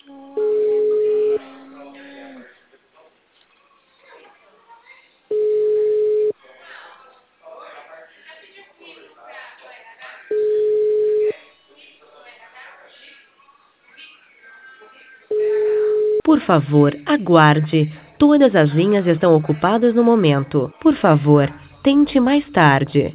Por favor, aguarde. Todas as linhas estão ocupadas no momento. Por favor, tente mais tarde.